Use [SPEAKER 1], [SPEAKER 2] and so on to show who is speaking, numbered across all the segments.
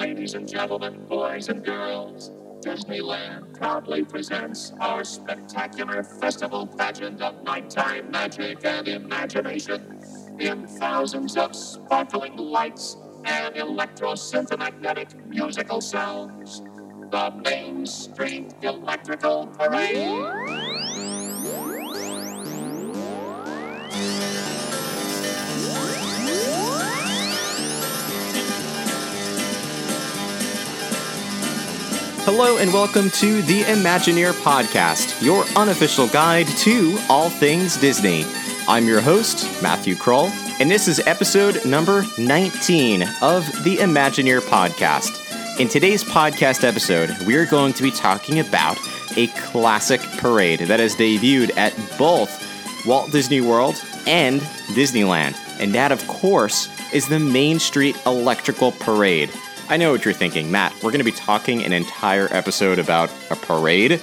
[SPEAKER 1] Ladies and gentlemen, boys and girls, Disneyland proudly presents our spectacular festival pageant of nighttime magic and imagination in thousands of sparkling lights and electro-synthomagnetic musical sounds. The Main Street Electrical Parade.
[SPEAKER 2] Hello and welcome to the Imagineer Podcast, your unofficial guide to all things Disney. I'm your host, Matthew Kroll, and this is episode number 19 of the Imagineer Podcast. In today's podcast episode, we are going to be talking about a classic parade that has debuted at both Walt Disney World and Disneyland, and that, of course, is the Main Street Electrical Parade. I know what you're thinking, Matt, we're going to be talking an entire episode about a parade?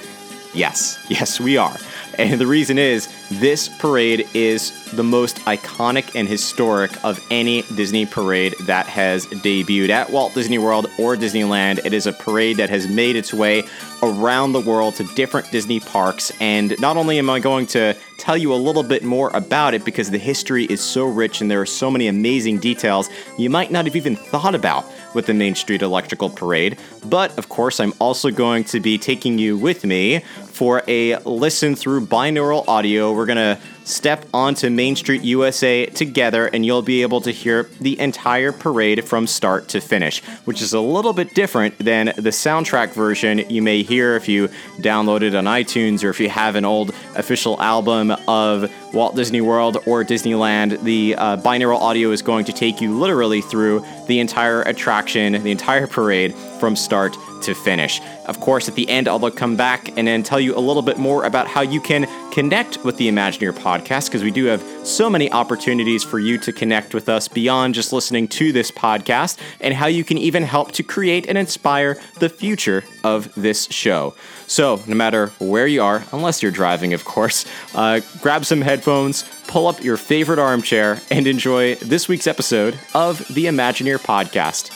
[SPEAKER 2] Yes, we are. And the reason is, this parade is the most iconic and historic of any Disney parade that has debuted at Walt Disney World or Disneyland. It is a parade that has made its way around the world to different Disney parks. And not only am I going to tell you a little bit more about it because the history is so rich and there are so many amazing details you might not have even thought about with the Main Street Electrical Parade, but of course I'm also going to be taking you with me for a listen through binaural audio. We're going to step onto Main Street USA together and you'll be able to hear the entire parade from start to finish, which is a little bit different than the soundtrack version you may hear if you download it on iTunes or if you have an old official album of Walt Disney World or Disneyland. The binaural audio is going to take you literally through the entire attraction, the entire parade from start to finish. Of course, at the end, I'll come back and then tell you a little bit more about how you can connect with the Imagineer Podcast, because we do have so many opportunities for you to connect with us beyond just listening to this podcast, and how you can even help to create and inspire the future of this show. So, no matter where you are, unless you're driving, of course, grab some headphones, pull up your favorite armchair, and enjoy this week's episode of the Imagineer Podcast.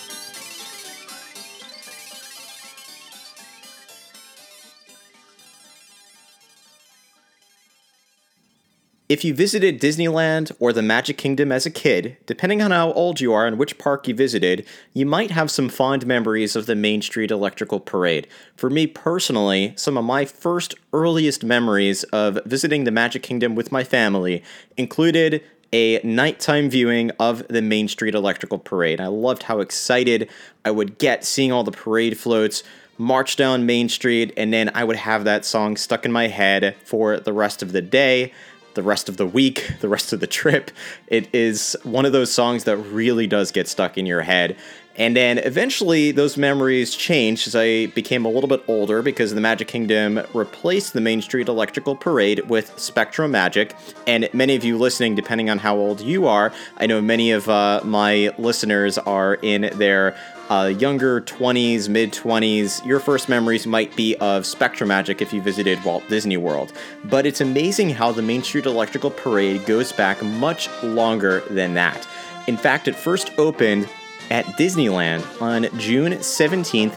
[SPEAKER 2] If you visited Disneyland or the Magic Kingdom as a kid, depending on how old you are and which park you visited, you might have some fond memories of the Main Street Electrical Parade. For me personally, some of my first earliest memories of visiting the Magic Kingdom with my family included a nighttime viewing of the Main Street Electrical Parade. I loved how excited I would get seeing all the parade floats march down Main Street, and then I would have that song stuck in my head for the rest of the day, the rest of the week, the rest of the trip. It is one of those songs that really does get stuck in your head. And then eventually those memories changed as I became a little bit older because the Magic Kingdom replaced the Main Street Electrical Parade with SpectroMagic. And many of you listening, depending on how old you are, I know many of my listeners are in their younger 20s, mid-20s, your first memories might be of SpectroMagic if you visited Walt Disney World. But it's amazing how the Main Street Electrical Parade goes back much longer than that. In fact, it first opened at Disneyland on June 17th,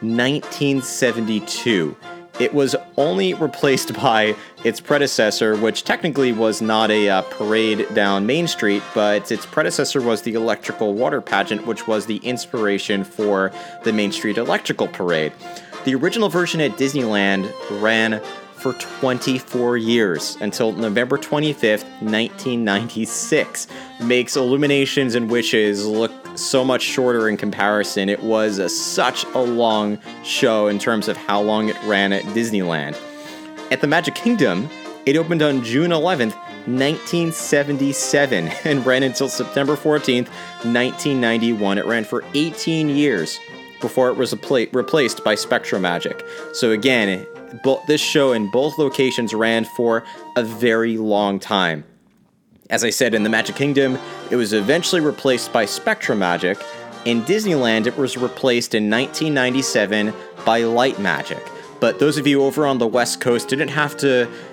[SPEAKER 2] 1972. It was only replaced by its predecessor, which technically was not a parade down Main Street, but its predecessor was the Electrical Water Pageant, which was the inspiration for the Main Street Electrical Parade. The original version at Disneyland ran for 24 years until November 25th, 1996. Makes Illuminations and Wishes look so much shorter in comparison. It was such a long show in terms of how long it ran at Disneyland. At the Magic Kingdom, it opened on June 11th, 1977 and ran until September 14th, 1991. It ran for 18 years before it was replaced by SpectroMagic. So again, this show in both locations ran for a very long time. As I said, in the Magic Kingdom, it was eventually replaced by SpectroMagic. In Disneyland, it was replaced in 1997 by Light Magic. But those of you over on the West Coast didn't have to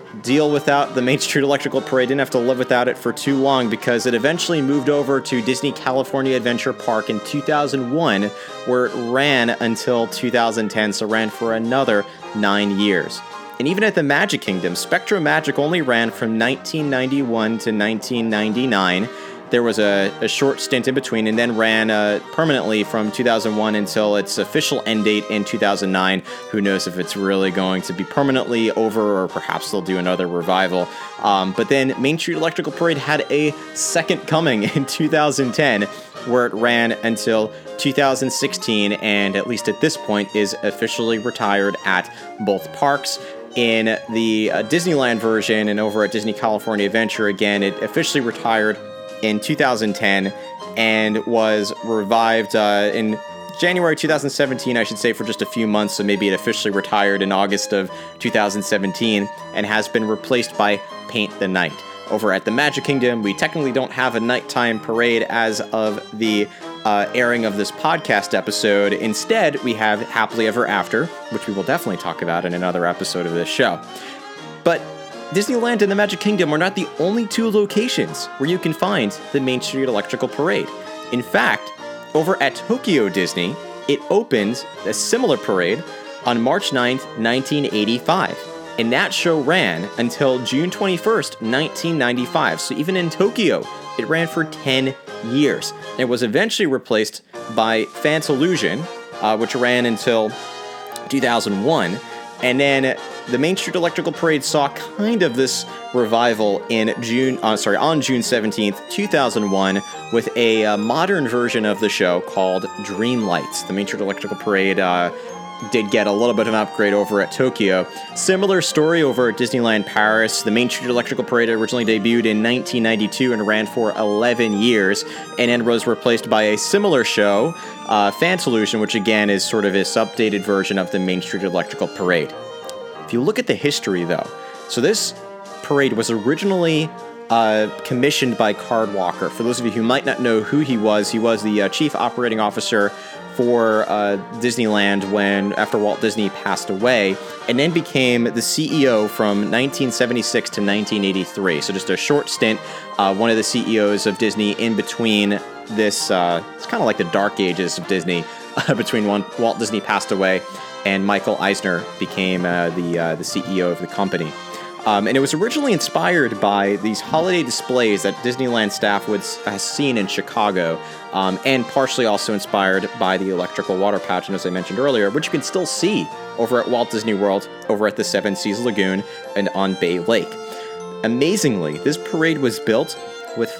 [SPEAKER 2] deal without the Main Street Electrical Parade, didn't have to live without it for too long, because it eventually moved over to Disney California Adventure Park in 2001, where it ran until 2010, so ran for another 9 years. And even at the Magic Kingdom, Spectro Magic only ran from 1991 to 1999. There was a short stint in between, and then ran permanently from 2001 until its official end date in 2009. Who knows if it's really going to be permanently over, or perhaps they'll do another revival. But then Main Street Electrical Parade had a second coming in 2010, where it ran until 2016, and at least at this point is officially retired at both parks. In the Disneyland version and over at Disney California Adventure, again, it officially retired in 2010 and was revived in January 2017, I should say, for just a few months, so maybe it officially retired in August of 2017 and has been replaced by Paint the Night. Over at the Magic Kingdom, we technically don't have a nighttime parade as of the airing of this podcast episode. Instead, we have Happily Ever After, which we will definitely talk about in another episode of this show. But Disneyland and the Magic Kingdom are not the only two locations where you can find the Main Street Electrical Parade. In fact, over at Tokyo Disney, it opened a similar parade on March 9th, 1985. And that show ran until June 21st, 1995. So even in Tokyo, it ran for 10 years. And it was eventually replaced by Fantalusion, which ran until 2001. And then the Main Street Electrical Parade saw kind of this revival on June 17th, 2001, with a modern version of the show called Dreamlights. The Main Street Electrical Parade did get a little bit of an upgrade over at Tokyo. Similar story over at Disneyland Paris. The Main Street Electrical Parade originally debuted in 1992 and ran for 11 years, and then was replaced by a similar show, Fantalusion, which again is sort of this updated version of the Main Street Electrical Parade. If you look at the history, though, so this parade was originally commissioned by Card Walker. For those of you who might not know who he was the chief operating officer for Disneyland after Walt Disney passed away, and then became the CEO from 1976 to 1983. So just a short stint, one of the CEOs of Disney in between this, it's kind of like the dark ages of Disney, between when Walt Disney passed away and Michael Eisner became the CEO of the company. And it was originally inspired by these holiday displays that Disneyland staff has seen in Chicago, and partially also inspired by the electrical water pageant, as I mentioned earlier, which you can still see over at Walt Disney World, over at the Seven Seas Lagoon, and on Bay Lake. Amazingly, this parade was built with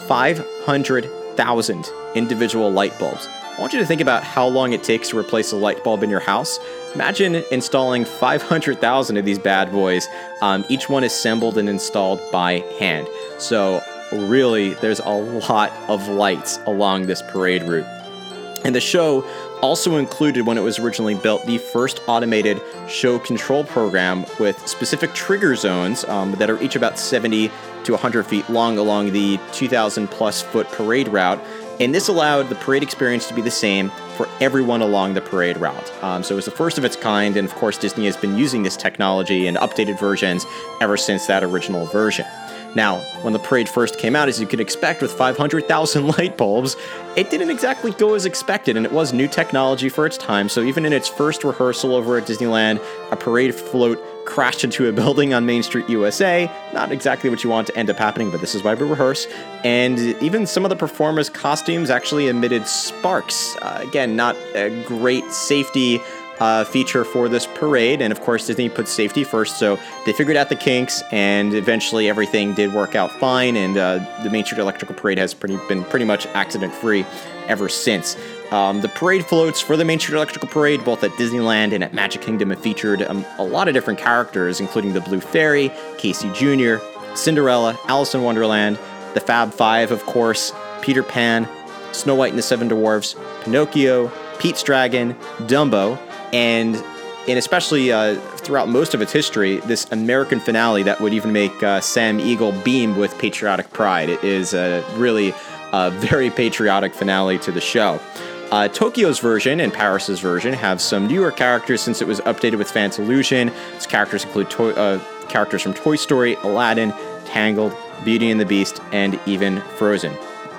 [SPEAKER 2] 500,000 individual light bulbs. I want you to think about how long it takes to replace a light bulb in your house. Imagine installing 500,000 of these bad boys, each one assembled and installed by hand. So really, there's a lot of lights along this parade route. And the show also included, when it was originally built, the first automated show control program with specific trigger zones that are each about 70 to 100 feet long along the 2,000 plus foot parade route. And this allowed the parade experience to be the same for everyone along the parade route. So it was the first of its kind, and of course Disney has been using this technology in updated versions ever since that original version. Now, when the parade first came out, as you could expect with 500,000 light bulbs, it didn't exactly go as expected, and it was new technology for its time. So even in its first rehearsal over at Disneyland, a parade float crashed into a building on Main Street, USA. Not exactly what you want to end up happening, but this is why we rehearse. And even some of the performers' costumes actually emitted sparks. Again, not a great safety feature for this parade, and of course Disney put safety first, so they figured out the kinks, and eventually everything did work out fine, and the Main Street Electrical Parade has been pretty much accident-free ever since. The parade floats for the Main Street Electrical Parade, both at Disneyland and at Magic Kingdom, have featured a lot of different characters, including the Blue Fairy, Casey Jr., Cinderella, Alice in Wonderland, the Fab Five, of course, Peter Pan, Snow White and the Seven Dwarfs, Pinocchio, Pete's Dragon, Dumbo, and especially throughout most of its history, this American finale that would even make Sam Eagle beam with patriotic pride. It is really a very patriotic finale to the show. Tokyo's version and Paris's version have some newer characters since it was updated with Fantalusion. Its characters include characters from Toy Story, Aladdin, Tangled, Beauty and the Beast, and even Frozen.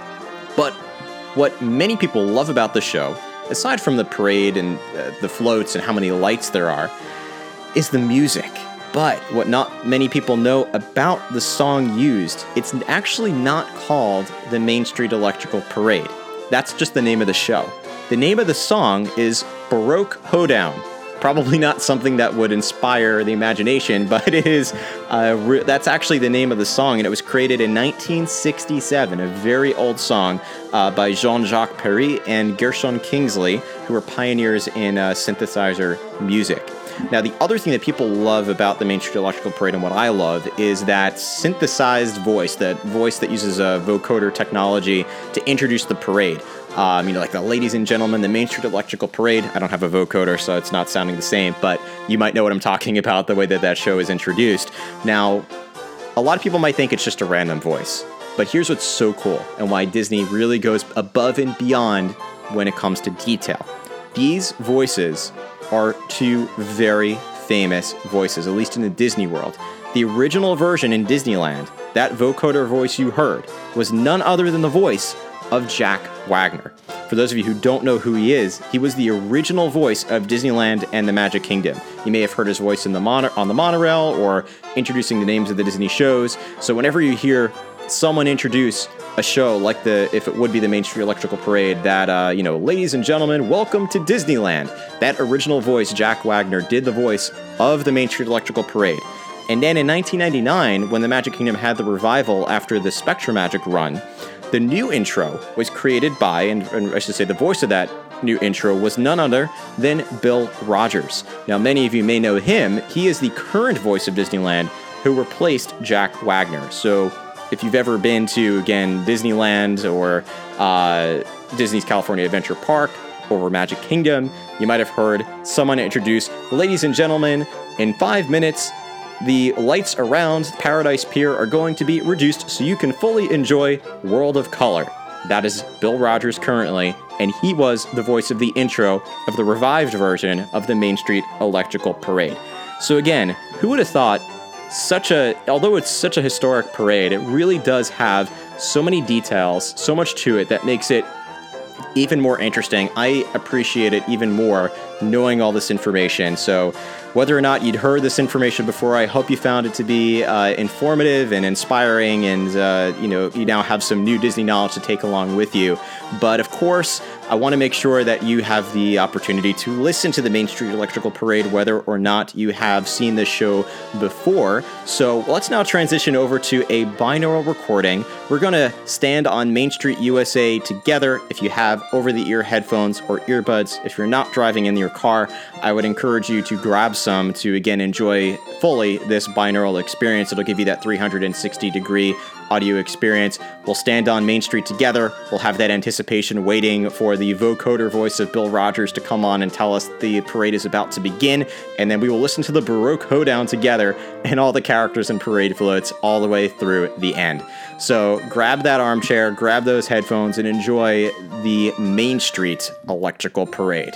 [SPEAKER 2] But what many people love about the show, aside from the parade and the floats and how many lights there are, is the music. But what not many people know about the song used, it's actually not called the Main Street Electrical Parade. That's just the name of the show. The name of the song is Baroque Hoedown. Probably not something that would inspire the imagination, but it is. That's actually the name of the song, and it was created in 1967, a very old song by Jean-Jacques Perry and Gershon Kingsley, who were pioneers in synthesizer music. Now, the other thing that people love about the Main Street Electrical Parade, and what I love, is that synthesized voice, that voice that uses vocoder technology to introduce the parade. Like the ladies and gentlemen, the Main Street Electrical Parade. I don't have a vocoder, so it's not sounding the same, but you might know what I'm talking about, the way that that show is introduced. Now, a lot of people might think it's just a random voice, but here's what's so cool, and why Disney really goes above and beyond when it comes to detail. These voices are two very famous voices, at least in the Disney world. The original version in Disneyland, that vocoder voice you heard, was none other than the voice of Jack Wagner. For those of you who don't know who he was the original voice of Disneyland and the Magic Kingdom. You may have heard his voice in on the monorail or introducing the names of the Disney shows. So whenever you hear someone introduce a show like if it would be the Main Street Electrical Parade, that, ladies and gentlemen, welcome to Disneyland. That original voice, Jack Wagner, did the voice of the Main Street Electrical Parade. And then in 1999, when the Magic Kingdom had the revival after the SpectroMagic run, the new intro was created by, and I should say the voice of that new intro was none other than Bill Rogers. Now, many of you may know him. He is the current voice of Disneyland who replaced Jack Wagner. So if you've ever been to, again, Disneyland or Disney's California Adventure Park or Magic Kingdom, you might have heard someone introduce, ladies and gentlemen, in 5 minutes, the lights around Paradise Pier are going to be reduced so you can fully enjoy World of Color. That is Bill Rogers currently, and he was the voice of the intro of the revived version of the Main Street Electrical Parade. So again, who would have thought although it's such a historic parade, it really does have so many details, so much to it that makes it even more interesting. I appreciate it even more knowing all this information. So whether or not you'd heard this information before, I hope you found it to be informative and inspiring, and you now have some new Disney knowledge to take along with you. But of course, I want to make sure that you have the opportunity to listen to the Main Street Electrical Parade, whether or not you have seen this show before. So let's now transition over to a binaural recording. We're going to stand on Main Street USA together. If you have over-the-ear headphones or earbuds, if you're not driving in your car, I would encourage you to grab some to, again, enjoy fully this binaural experience. It'll give you that 360-degree audio experience. We'll stand on Main Street together. We'll have that anticipation waiting for the vocoder voice of Bill Rogers to come on and tell us the parade is about to begin. And then we will listen to the Baroque Hoedown together and all the characters and parade floats all the way through the end. So grab that armchair, grab those headphones, and enjoy the Main Street Electrical Parade.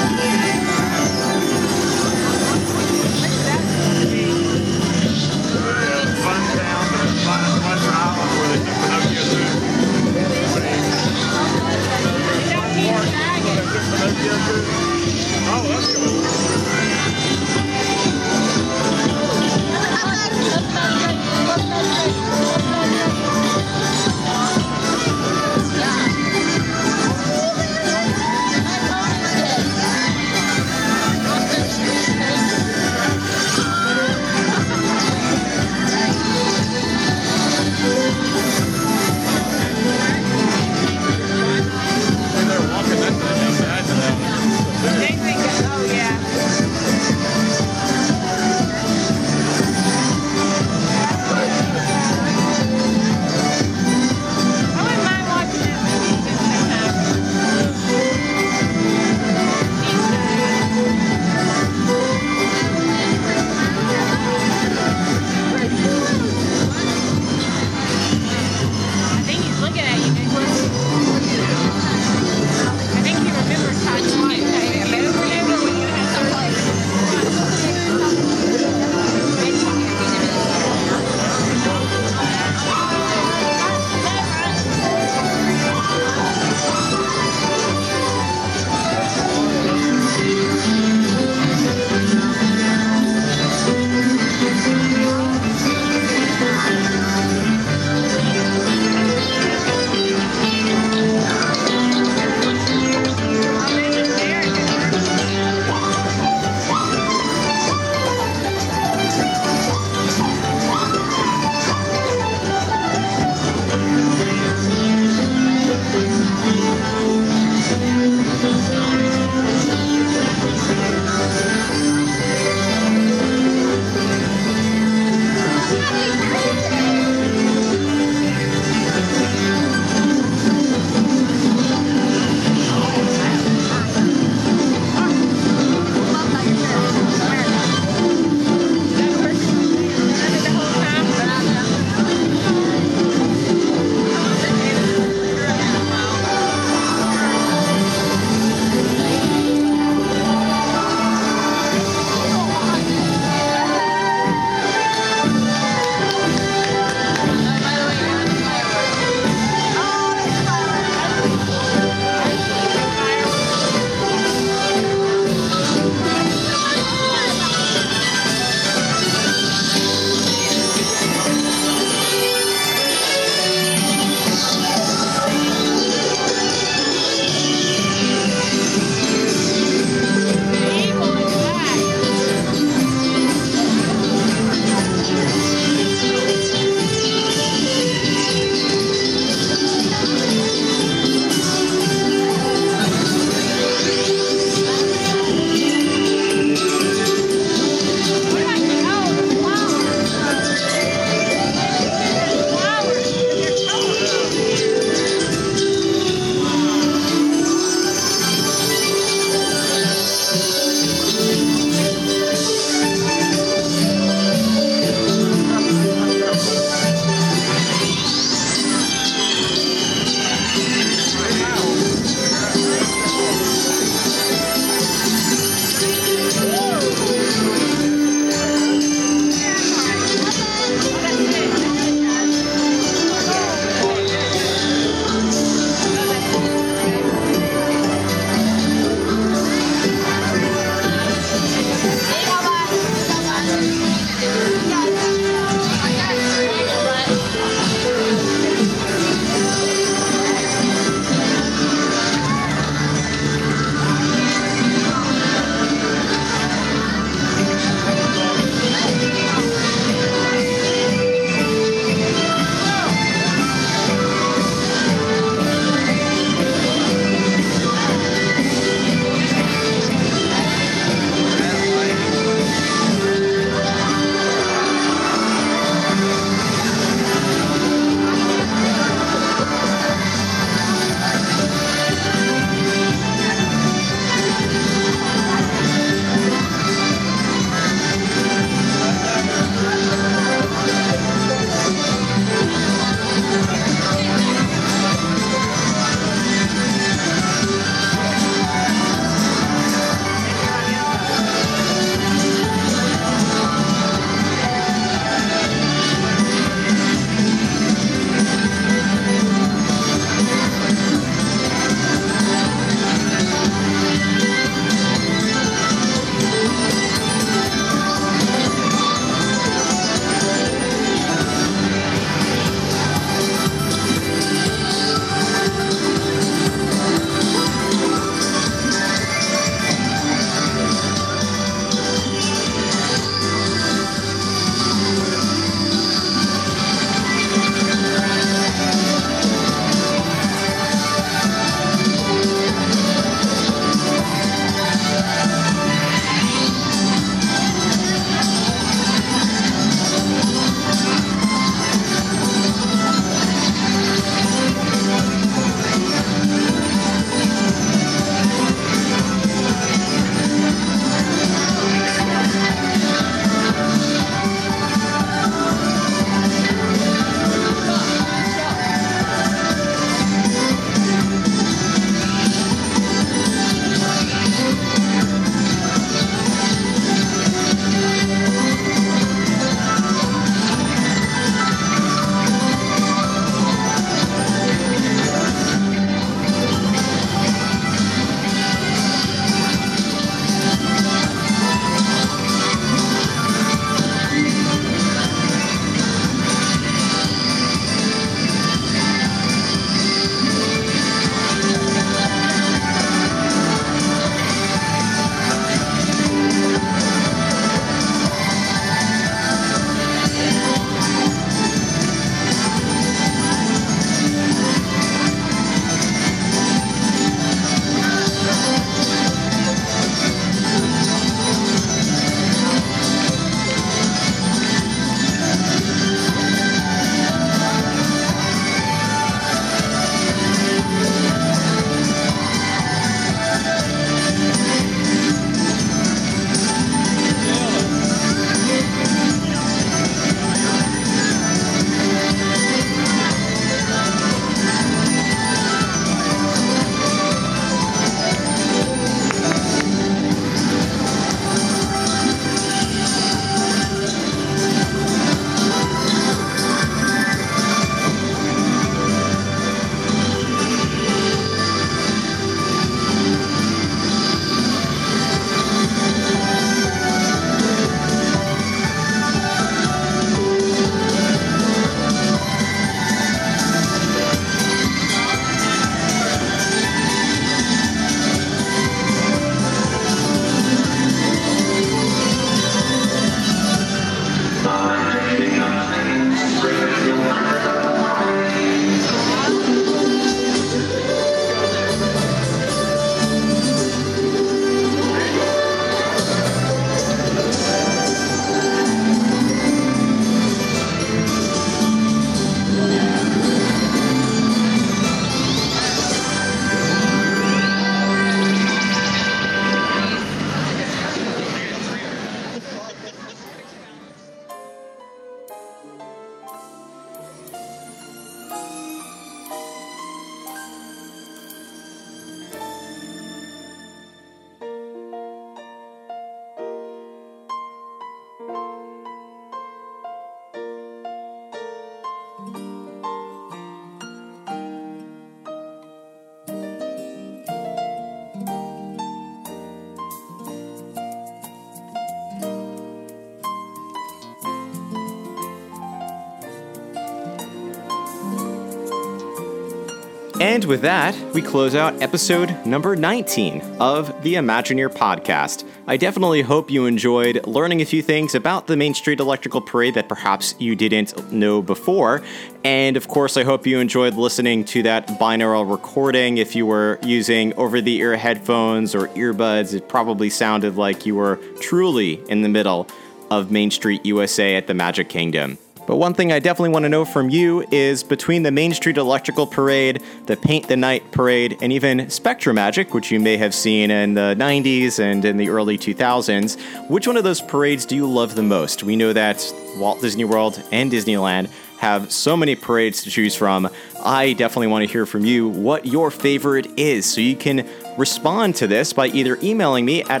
[SPEAKER 2] And with that, we close out episode number 19 of the Imagineer podcast. I definitely hope you enjoyed learning a few things about the Main Street Electrical Parade that perhaps you didn't know before. And of course, I hope you enjoyed listening to that binaural recording. If you were using over-the-ear headphones or earbuds, it probably sounded like you were truly in the middle of Main Street USA at the Magic Kingdom. But one thing I definitely want to know from you is between the Main Street Electrical Parade, the Paint the Night Parade, and even SpectroMagic, which you may have seen in the 90s and in the early 2000s, which one of those parades do you love the most? We know that Walt Disney World and Disneyland have so many parades to choose from. I definitely want to hear from you what your favorite is, so you can respond to this by either emailing me at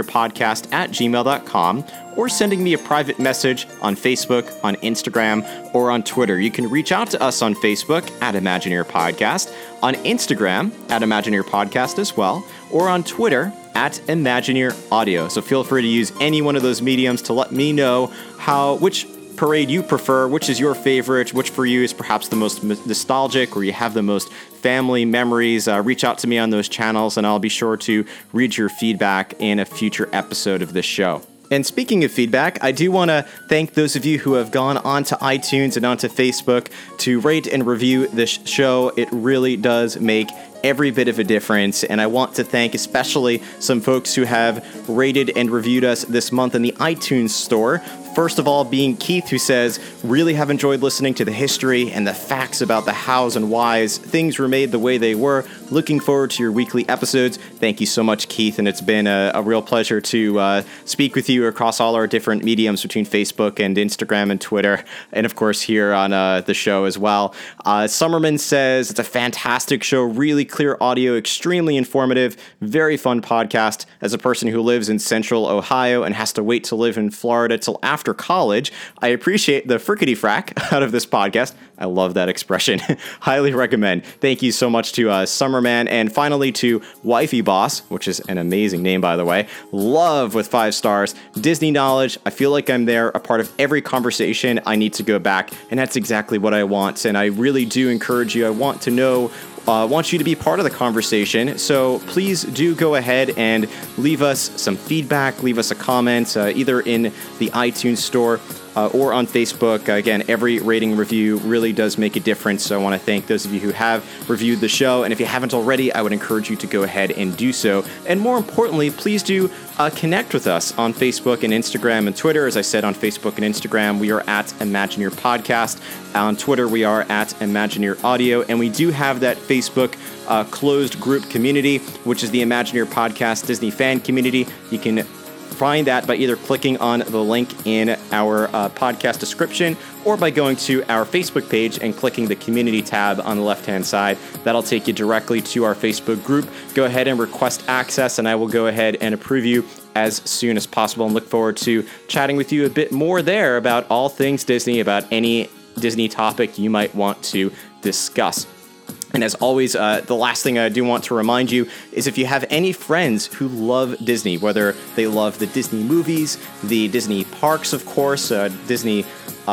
[SPEAKER 2] imagineerpodcast@gmail.com or sending me a private message on Facebook, on Instagram, or on Twitter. You can reach out to us on Facebook at Imagineer Podcast, on Instagram at Imagineer Podcast as well, or on Twitter at Imagineer Audio. So feel free to use any one of those mediums to let me know which parade you prefer, which is your favorite, which for you is perhaps the most nostalgic, or you have the most family memories. Reach out to me on those channels, and I'll be sure to read your feedback in a future episode of this show. And speaking of feedback, I do want to thank those of you who have gone onto iTunes and onto Facebook to rate and review this show. It really does make every bit of a difference, and I want to thank especially some folks who have rated and reviewed us this month in the iTunes store. First of all, being Keith, who says, really have enjoyed listening to the history and the facts about the hows and whys things were made the way they were. Looking forward to your weekly episodes. Thank you so much, Keith, and it's been a real pleasure to speak with you across all our different mediums between Facebook and Instagram and Twitter, and of course here on the show as well. Summerman says, it's a fantastic show, really clear audio, extremely informative, very fun podcast. As a person who lives in central Ohio and has to wait to live in Florida till after college, I appreciate the frickety frack out of this podcast. I love that expression. Highly recommend. Thank you so much to Summerman, and finally to Wifey Boss, which is an amazing name, by the way. Love with 5 stars. Disney knowledge. I feel like I'm there, a part of every conversation. I need to go back, and that's exactly what I want. And I really do encourage you. I want to know. Want you to be part of the conversation, so please do go ahead and leave us some feedback, leave us a comment, either in the iTunes store or on Facebook. Again, every rating review really does make a difference, so I want to thank those of you who have reviewed the show, and if you haven't already, I would encourage you to go ahead and do so. And more importantly, please do connect with us on Facebook and Instagram and Twitter. As I said, on Facebook and Instagram, we are at Imagineer Podcast. On Twitter, we are at Imagineer Audio, and we do have that Facebook closed group community, which is the Imagineer Podcast Disney fan community. You can find that by either clicking on the link in our podcast description or by going to our Facebook page and clicking the community tab on the left-hand side. That'll take you directly to our Facebook group. Go ahead and request access, and I will go ahead and approve you as soon as possible, and look forward to chatting with you a bit more there about all things Disney, about any Disney topic you might want to discuss. And as always, the last thing I do want to remind you is if you have any friends who love Disney, whether they love the Disney movies, the Disney parks, of course, Disney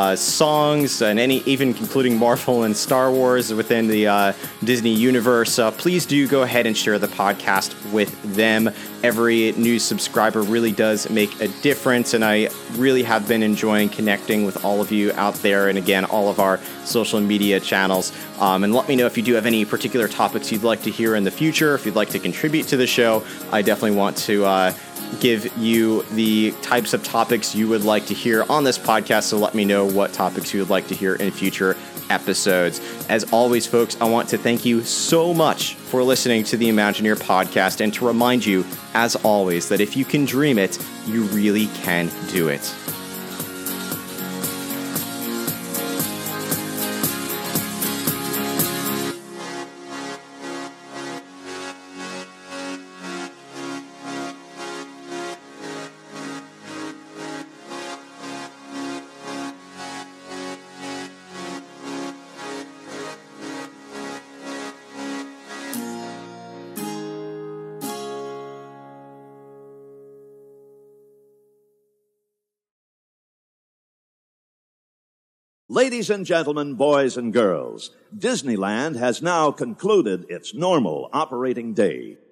[SPEAKER 2] songs, and even including Marvel and Star Wars within the Disney universe, please do go ahead and share the podcast with them. Every new subscriber really does make a difference, and I really have been enjoying connecting with all of you out there, and again, all of our social media channels. And let me know if you do have any particular topics you'd like to hear in the future, if you'd like to contribute to the show. I definitely want to give you the types of topics you would like to hear on this podcast, so let me know what topics you would like to hear in future episodes. As always, folks, I want to thank you so much for listening to the Imagineer podcast, and to remind you, as always, that if you can dream it, you really can do it.
[SPEAKER 3] Ladies and gentlemen, boys and girls, Disneyland has now concluded its normal operating day.